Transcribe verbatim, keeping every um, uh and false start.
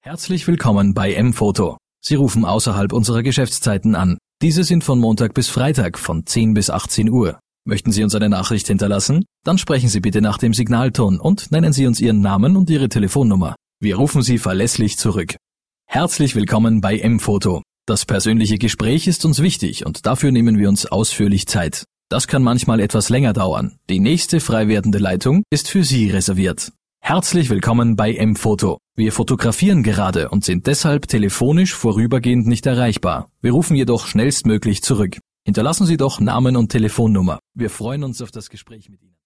Herzlich willkommen bei M-Foto. Sie rufen außerhalb unserer Geschäftszeiten an. Diese sind von Montag bis Freitag von zehn bis achtzehn Uhr. Möchten Sie uns eine Nachricht hinterlassen? Dann sprechen Sie bitte nach dem Signalton und nennen Sie uns Ihren Namen und Ihre Telefonnummer. Wir rufen Sie verlässlich zurück. Herzlich willkommen bei M-Foto. Das persönliche Gespräch ist uns wichtig und dafür nehmen wir uns ausführlich Zeit. Das kann manchmal etwas länger dauern. Die nächste frei werdende Leitung ist für Sie reserviert. Herzlich willkommen bei M-Foto. Wir fotografieren gerade und sind deshalb telefonisch vorübergehend nicht erreichbar. Wir rufen jedoch schnellstmöglich zurück. Hinterlassen Sie doch Namen und Telefonnummer. Wir freuen uns auf das Gespräch mit Ihnen.